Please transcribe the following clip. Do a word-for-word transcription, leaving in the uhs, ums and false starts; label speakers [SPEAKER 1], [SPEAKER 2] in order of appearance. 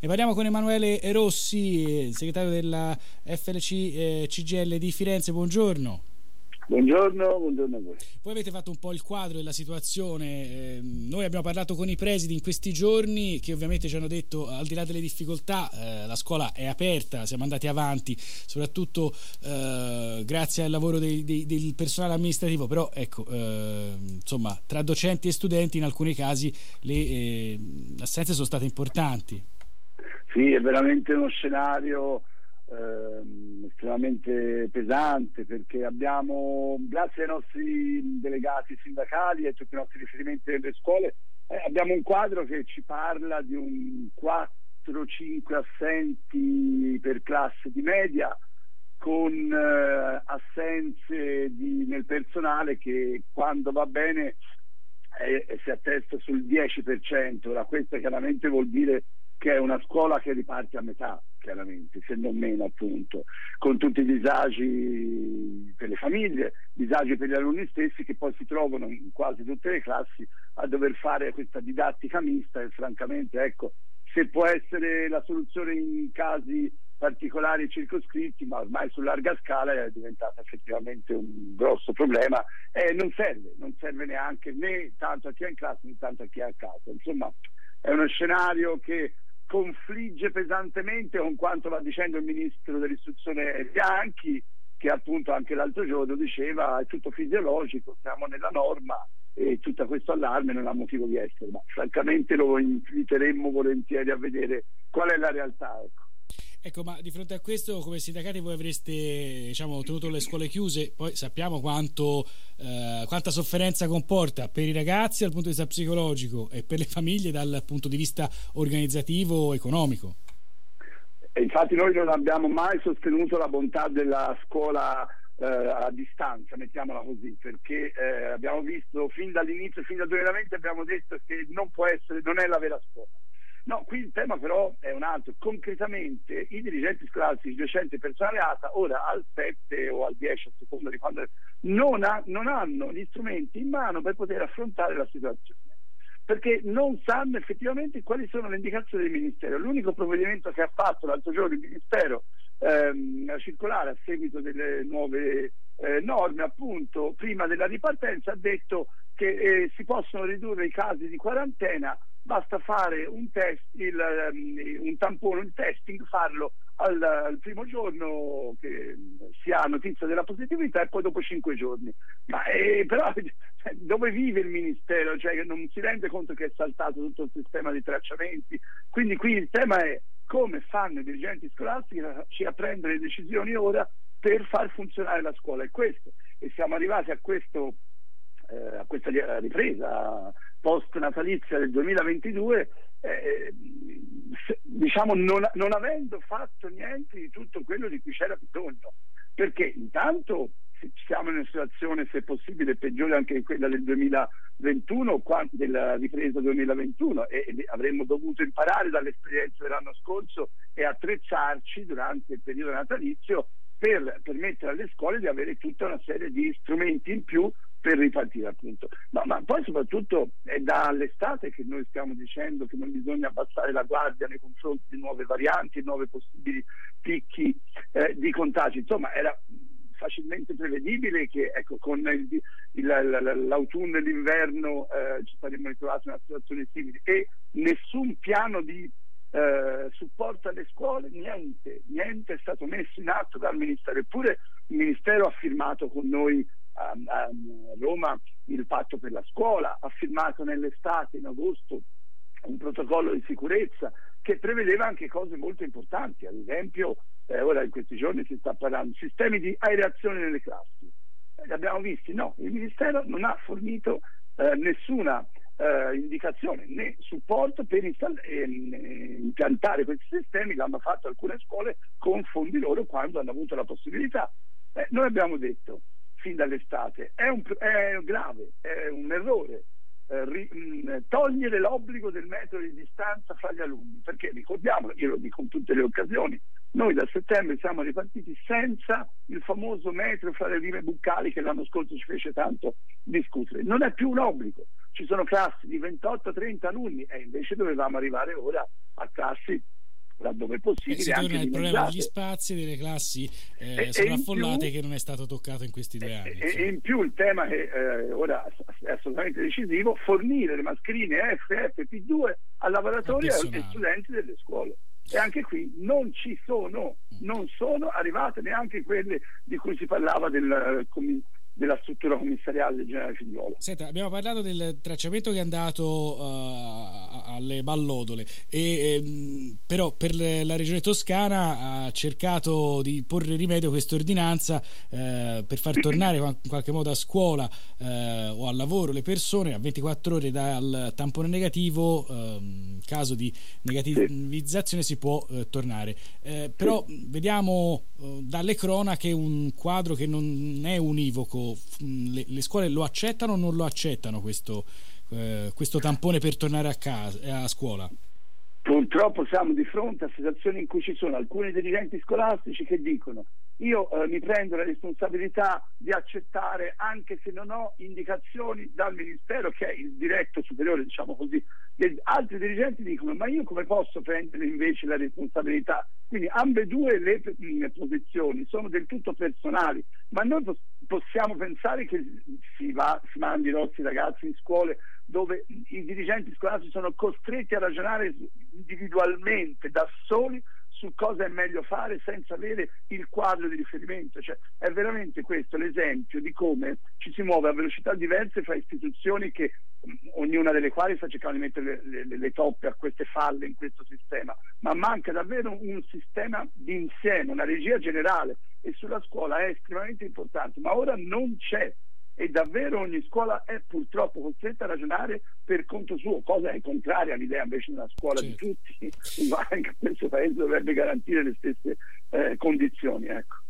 [SPEAKER 1] Ne parliamo con Emanuele Rossi, segretario della F L C eh, C G I L di Firenze. Buongiorno.
[SPEAKER 2] Buongiorno, buongiorno a voi.
[SPEAKER 1] Voi avete fatto un po' il quadro della situazione, eh, noi abbiamo parlato con i presidi in questi giorni che ovviamente ci hanno detto, al di là delle difficoltà, eh, la scuola è aperta, siamo andati avanti, soprattutto eh, grazie al lavoro dei, dei, del personale amministrativo, però ecco, eh, insomma, tra docenti e studenti in alcuni casi le eh, assenze sono state importanti.
[SPEAKER 2] Sì, è veramente uno scenario ehm, estremamente pesante, perché abbiamo, grazie ai nostri delegati sindacali e a tutti i nostri riferimenti nelle scuole, eh, abbiamo un quadro che ci parla di un quattro cinque assenti per classe di media, con eh, assenze di, nel personale che quando va bene eh, si attesta sul dieci per cento. Ora questo chiaramente vuol dire che è una scuola che riparte a metà, chiaramente, se non meno, appunto, con tutti i disagi per le famiglie, disagi per gli alunni stessi, che poi si trovano in quasi tutte le classi a dover fare questa didattica mista, e francamente, ecco, se può essere la soluzione in casi particolari circoscritti, ma ormai su larga scala è diventata effettivamente un grosso problema, e non serve, non serve neanche né tanto a chi è in classe né tanto a chi è a casa. Insomma, è uno scenario che confligge pesantemente con quanto va dicendo il ministro dell'istruzione Bianchi, che appunto anche l'altro giorno diceva è tutto fisiologico, siamo nella norma e tutto questo allarme non ha motivo di essere, ma francamente lo inviteremmo volentieri a vedere qual è la realtà, ecco.
[SPEAKER 1] Ecco, ma di fronte a questo, come sindacati, voi avreste, diciamo, tenuto le scuole chiuse. Poi sappiamo quanto eh, quanta sofferenza comporta per i ragazzi dal punto di vista psicologico e per le famiglie dal punto di vista organizzativo, economico.
[SPEAKER 2] E infatti noi non abbiamo mai sostenuto la bontà della scuola eh, a distanza, mettiamola così, perché eh, abbiamo visto fin dall'inizio, fin dal duemilaventi abbiamo detto che non può essere, non è la vera scuola. No, qui il tema però è un altro. Concretamente i dirigenti scolastici, docenti e personale A T A, ora al sette o al dieci, a seconda di quando, non, ha, non hanno gli strumenti in mano per poter affrontare la situazione, perché non sanno effettivamente quali sono le indicazioni del Ministero. L'unico provvedimento che ha fatto l'altro giorno il Ministero, ehm, la circolare a seguito delle nuove eh, norme, appunto, prima della ripartenza, ha detto che eh, si possono ridurre i casi di quarantena. Basta fare un test, il, um, un tampone, un testing, farlo al, al primo giorno che si ha notizia della positività e poi dopo cinque giorni. Ma eh, però cioè, dove vive il Ministero? Cioè, non si rende conto che è saltato tutto il sistema di tracciamenti? Quindi qui il tema è come fanno i dirigenti scolastici a prendere le decisioni ora per far funzionare la scuola. E questo, e siamo arrivati a questo eh, a questa ripresa post natalizia del duemilaventidue, eh, diciamo non, non avendo fatto niente di tutto quello di cui c'era bisogno, perché intanto siamo in una situazione, se possibile, peggiore anche di quella del duemilaventuno, della ripresa duemilaventuno, e, e avremmo dovuto imparare dall'esperienza dell'anno scorso e attrezzarci durante il periodo natalizio per permettere alle scuole di avere tutta una serie di strumenti in più per ripartire, appunto. No, ma poi soprattutto è dall'estate che noi stiamo dicendo che non bisogna abbassare la guardia nei confronti di nuove varianti, nuovi possibili picchi eh, di contagi. Insomma, era facilmente prevedibile che, ecco, con il, il, l'autunno e l'inverno eh, ci saremmo ritrovati in una situazione simile, e nessun piano di eh, supporto alle scuole, niente, niente è stato messo in atto dal Ministero. Eppure il Ministero ha firmato con noi a, a Roma il patto per la scuola, ha firmato nell'estate, in agosto, un protocollo di sicurezza che prevedeva anche cose molto importanti, ad esempio eh, ora in questi giorni si sta parlando di sistemi di aerazione nelle classi. Eh, li abbiamo visti? No, il Ministero non ha fornito eh, nessuna eh, indicazione né supporto per install- eh, impiantare questi sistemi. L'hanno fatto alcune scuole con fondi loro quando hanno avuto la possibilità. Eh, noi abbiamo detto fin dall'estate è, un, è grave, è un errore eh, ri, mh, togliere l'obbligo del metro di distanza fra gli alunni, perché ricordiamolo, io lo dico in tutte le occasioni, noi da settembre siamo ripartiti senza il famoso metro fra le rive buccali che l'anno scorso ci fece tanto discutere. Non è più un obbligo, ci sono classi di ventotto trenta alunni e invece dovevamo arrivare ora a classi laddove possibile.
[SPEAKER 1] Eh, si torna
[SPEAKER 2] anche
[SPEAKER 1] il problema degli spazi, delle classi eh,
[SPEAKER 2] e,
[SPEAKER 1] sovraffollate,
[SPEAKER 2] e più,
[SPEAKER 1] che non è stato toccato in questi due anni.
[SPEAKER 2] E, e in più il tema che eh, ora è assolutamente decisivo: fornire le mascherine F F P due a lavoratori e studenti delle scuole. E anche qui non ci sono, non sono arrivate neanche quelle di cui si parlava del, della struttura commissariale del generale Figliuolo.
[SPEAKER 1] Senta, abbiamo parlato del tracciamento che è andato uh, alle ballodole, e, ehm, però per la regione Toscana ha cercato di porre rimedio a questa ordinanza eh, per far tornare in qualche modo a scuola eh, o al lavoro le persone a ventiquattro ore dal tampone negativo. In eh, caso di negativizzazione si può eh, tornare, eh, però vediamo eh, dalle cronache un quadro che non è univoco. Le, le scuole lo accettano o non lo accettano questo, eh, questo tampone per tornare a casa, a scuola?
[SPEAKER 2] Purtroppo siamo di fronte a situazioni in cui ci sono alcuni dirigenti scolastici che dicono: io eh, mi prendo la responsabilità di accettare anche se non ho indicazioni dal Ministero, che è il diretto superiore, diciamo così. E altri dirigenti dicono: ma io come posso prendere invece la responsabilità? Quindi ambedue le, le posizioni sono del tutto personali, ma noi possiamo pensare che si, va, si mandi i nostri ragazzi in scuole dove i dirigenti scolastici sono costretti a ragionare individualmente, da soli, su cosa è meglio fare senza avere il quadro di riferimento. Cioè, è veramente questo l'esempio di come ci si muove a velocità diverse fra istituzioni, che ognuna delle quali sta cercando di mettere le, le, le toppe a queste falle in questo sistema, ma manca davvero un sistema di insieme, una regia generale, e sulla scuola è estremamente importante, ma ora non c'è. E davvero ogni scuola è purtroppo costretta a ragionare per conto suo, cosa è contraria all'idea invece di una scuola certo. di tutti, ma anche questo paese dovrebbe garantire le stesse eh, condizioni, ecco.